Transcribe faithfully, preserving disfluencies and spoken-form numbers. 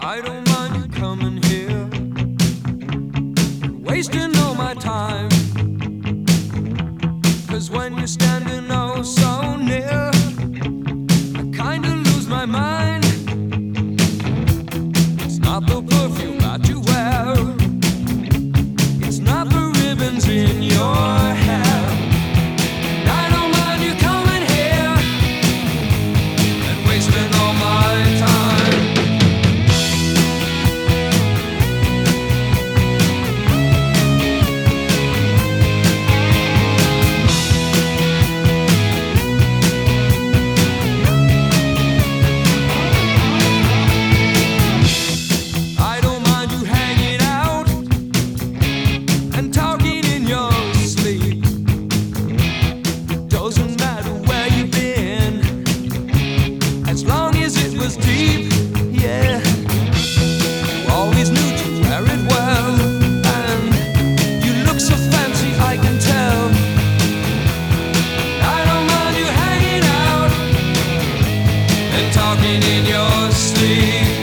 I don't mind you coming here and wasting all my time. Cause when you're standing oh so near, I kinda lose my mind. It's not the perfume that you wear, it's not the ribbons in your hair. And I don't mind you coming here and wasting all my time. I don't mind you hanging out and talking in your sleep. Doesn't matter where you've been, as long as it was deep, yeah. You always knew to wear it well, and you look so fancy, I can tell. I don't mind you hanging out and talking in your sleep.